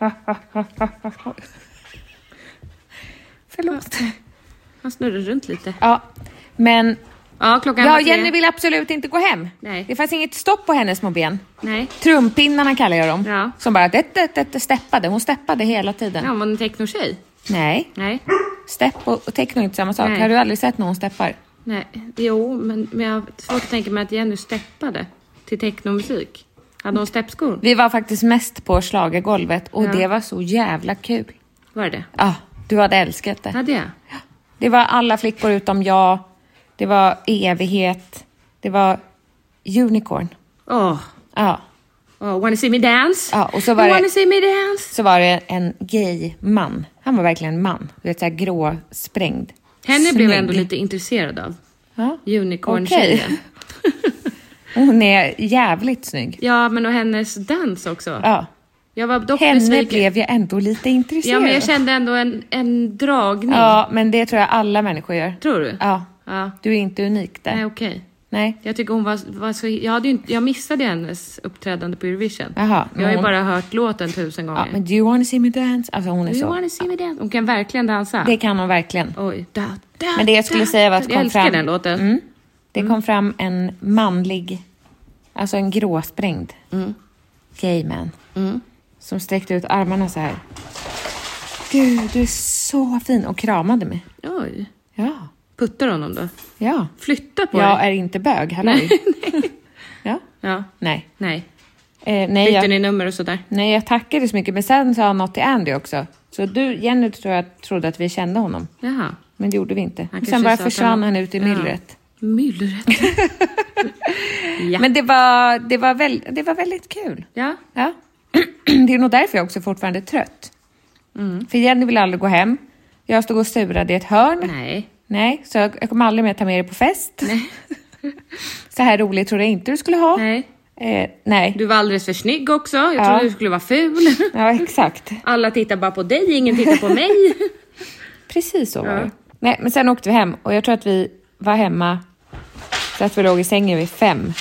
Förlåt. Han snurrar runt lite. Ja, men... Ja, klockan Ja, var tre. Jenny vill absolut inte gå hem. Nej. Det fanns inget stopp på hennes små ben. Nej. Trumpinnarna kallar jag dem. Ja. Som bara det, det, det, det steppade. Hon steppade hela tiden. Ja, hon var en techno-tjej. Nej. Nej. Stepp och, och techno är inte samma sak. Nej. Har du aldrig sett någon steppar? Nej. Jo, men, men jag har svårt att tänka mig att Jenny steppade till technomusik. Hade hon steppskor? Vi var faktiskt mest på schlagergolvet och Ja. det var så jävla kul. Var det? Ja, du hade älskat det. Hade jag? Det var alla flickor utom jag. Det var evighet. Det var unicorn. Åh. Ja. Oh, wanna see me dance? Ja, och så var you det- wanna see me dance? Så var det en gay man. Han var verkligen en man. Du vet, så här grå, sprängd. Henne Snygg. blev jag ändå lite intresserad av. Ja. Unicorn-tjejen. Hon är jävligt snygg. Ja, men och hennes dans också. Ja. Jag var dock Henne besviken. blev jag ändå lite intresserad. Ja, men jag kände ändå en, en dragning. Ja, men det tror jag alla människor gör. Tror du? Ja. Ja. Du är inte unik där. Nej, okej. Nej. Jag tycker hon var, var så... Jag, hade ju inte, jag missade hennes uppträdande på Eurovision. Jaha, Jag har ju hon- bara hört låten tusen gånger. Ja, men do you wanna see me dance? Alltså hon är Do you så. wanna see me dance? Hon kan verkligen dansa. Det kan hon verkligen. Oj. Da, da, Men det jag skulle da, säga var att da. det Jag kom älskar fram... den låten. Mm. Det kom fram en manlig, alltså en gråsprängd Mm. gay man. Mm. Som sträckte ut armarna så här. Gud, du är så fin. Och kramade mig. Oj. Ja. Puttar honom då? Ja. Flytta på Jag dig. är inte bög, halloj. Ja. Ja. Nej. Nej. Eh, nej, Bytte jag, ni nummer och sådär? nej, jag tackade så mycket. Men sen sa han något till Andy också. Så du, Jenny, tror jag trodde att vi kände honom. Jaha. Men det gjorde vi inte. Han Sen kanske bara sa att försvann han- han ut i Ja. myllret. Myllret. Ja. Men det var, det, var väl, det var väldigt kul. Ja. Ja. Det är nog därför jag också fortfarande är trött. Mm. För Jenny vill aldrig gå hem. Jag stod och surade i ett hörn. Nej. Nej, så jag, jag kommer aldrig mer ta med dig på fest. Nej. Så här roligt tror jag inte du skulle ha. Nej. Eh, nej. Du var alldeles för snygg också. Jag Ja. trodde du skulle vara ful. Ja, exakt. Alla tittar bara på dig, ingen tittar på mig. Precis så var Ja. det. Nej, men sen åkte vi hem. Och jag tror att vi var hemma. Så att vi låg i sängen vid fem.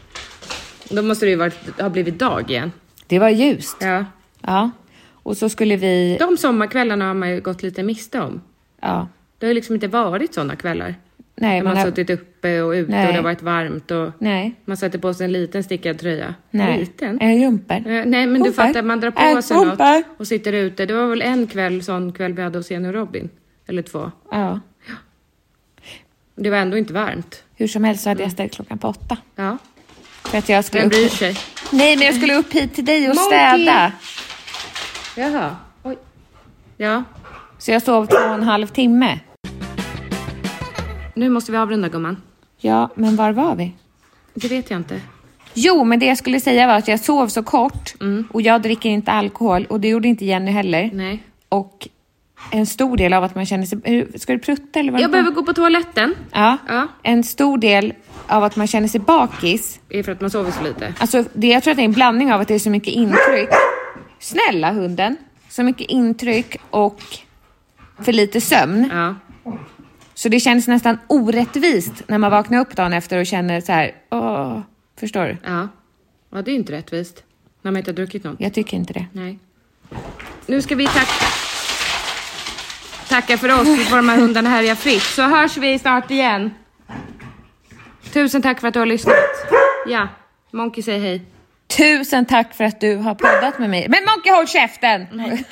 Då måste det ju varit, ha blivit dag igen. Det var ljust. Ja. Ja. Och så skulle vi... De sommarkvällarna har man ju gått lite miste om. Ja. Det har ju liksom inte varit sådana kvällar. Nej, Där men... man har suttit uppe och ute Nej. och det har varit varmt och Nej. man sätter på sig en liten stickad tröja. Nej. Liten? En rumper. Eh, Nej, men du Rumper. fattar, man drar på En sig något rumper. och sitter ute. Det var väl en kväll, sån kväll vi hade hos Jenny och Robin. Eller två. Ja. Det var ändå inte varmt. Hur som helst så hade jag ställt klockan på åtta. Ja. För att jag skulle Vem bryr upp... sig? Nej, men jag skulle upp hit till dig och Monkey. städa. Jaha. Oj. Ja. Så jag sov två och en halv timme. Nu måste vi avrunda, gumman. Ja, men var var vi? Det vet jag inte. Jo, men det jag skulle säga var att jag sov så kort. Mm. Och jag dricker inte alkohol. Och det gjorde inte Jenny heller. Nej. Och en stor del av att man känner sig... Hur- Ska du prutta eller vad? Jag behöver gå på toaletten. Ja. Ja. En stor del av att man känner sig bakis. Det är för att man sover så lite. Alltså, det, jag tror att det är en blandning av att det är så mycket intryck. Snälla hunden. Så mycket intryck och för lite sömn. Ja. Så det känns nästan orättvist när man vaknar upp dagen efter och känner så här, åh, förstår du? Ja. Ja, det är inte rättvist. När man inte har druckit något. Jag tycker inte det. Nej. Nu ska vi tacka... tackar för oss. Vi får de här hundarna härja fritt. Så hörs vi snart igen. Tusen tack för att du har lyssnat. Ja, Monkey säger hej. Tusen tack för att du har poddat med mig. Men Monkey, håll käften! Nej.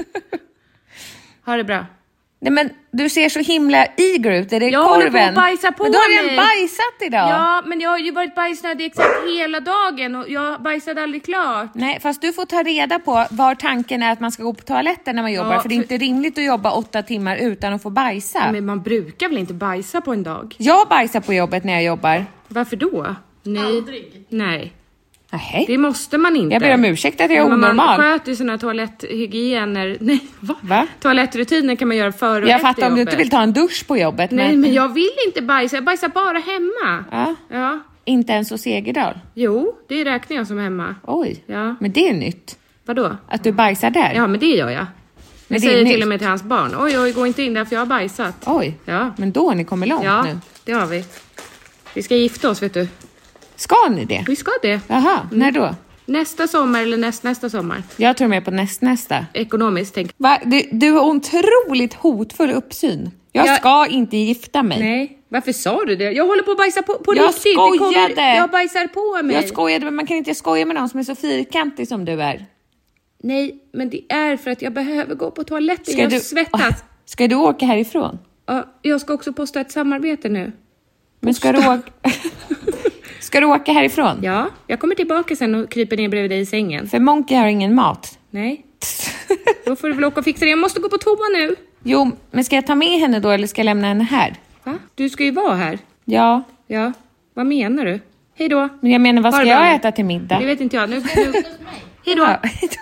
Ha det bra. Nej, men du ser så himla eager ut. Är det jag korven? Jag håller på att bajsa på men du har mig. redan bajsat idag. Ja, men jag har ju varit bajsnödig exakt hela dagen. Och jag bajsade aldrig klart. Nej, fast du får ta reda på var tanken är att man ska gå på toaletten när man jobbar. Ja, för det är inte rimligt att jobba åtta timmar utan att få bajsa. Men man brukar väl inte bajsa på en dag? Jag bajsar på jobbet när jag jobbar. Varför då? Nej. Aldrig. Nej. Nej. Det måste man inte. Jag ber om ursäkt att jag är onormal. Man sköter ju såna toaletthygiener. Nej, va? va? Toalettrutiner kan man göra före och jag efter fattar om jobbet. du inte vill ta en dusch på jobbet. Nej, men, men jag vill inte bajsa. Jag bajsar bara hemma. Ja. Ja. Inte ens hos Segerdal? Jo, det räknar jag som hemma. Oj, ja. Men det är nytt. Vadå? Att du bajsar där? Ja, men det gör jag. Jag säger till och med till hans barn. Oj, oj, gå inte in där för jag har bajsat. Oj, ja. Men då har ni kommit långt ja, nu. Ja, det har vi. Vi ska gifta oss, vet du. Ska ni det? Vi ska det. Jaha, mm. När då? Nästa sommar eller näst, nästa sommar. Jag tror med på näst, nästa. Ekonomiskt, tänk. Va? Du, du har otroligt hotfull uppsyn. Jag, jag ska inte gifta mig. Nej, varför sa du det? Jag håller på att bajsa på, på jag riktigt. skojade. Kommer, jag bajsar på mig. Jag skojade, men man kan inte skoja med någon som är så fyrkantig som du är. Nej, men det är för att jag behöver gå på toaletten. Ska jag du, svettas. Ska du åka härifrån? Ja, jag ska också posta ett samarbete nu. Men ska du åka... Ska du åka härifrån? Ja, jag kommer tillbaka sen och kryper ner bredvid dig i sängen. För Monkey har ingen mat. Nej. Då får du väl åka och fixa det. Jag måste gå på toa nu. Jo, men ska jag ta med henne då eller ska jag lämna henne här? Va? Du ska ju vara här. Ja. Ja, vad menar du? Hej då. Men jag menar, vad ska jag äta till middag? Det vet inte jag. Nu, nu... Hej då.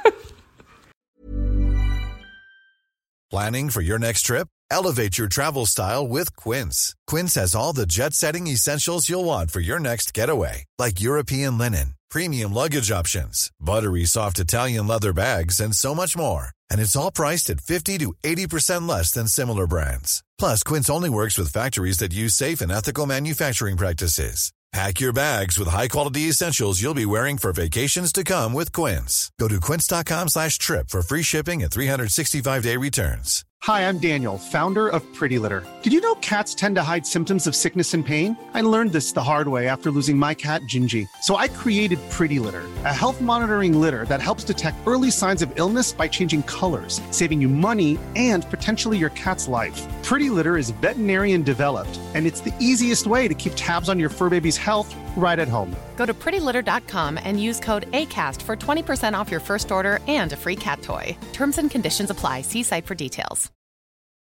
Planning for your next trip? Elevate your travel style with Quince. Quince has all the jet-setting essentials you'll want for your next getaway, like European linen, premium luggage options, buttery soft Italian leather bags, and so much more. And it's all priced at fifty to eighty percent less than similar brands. Plus, Quince only works with factories that use safe and ethical manufacturing practices. Pack your bags with high-quality essentials you'll be wearing for vacations to come with Quince. Go to quince.com slash trip for free shipping and three sixty-five day returns. Hi, I'm Daniel, founder of Pretty Litter. Did you know cats tend to hide symptoms of sickness and pain? I learned this the hard way after losing my cat, Gingy. So I created Pretty Litter, a health monitoring litter that helps detect early signs of illness by changing colors, saving you money and potentially your cat's life. Pretty Litter is veterinarian developed, and it's the easiest way to keep tabs on your fur baby's health right at home. Go to pretty litter dot com and use code ACAST for twenty percent off your first order and a free cat toy. Terms and conditions apply. See site for details.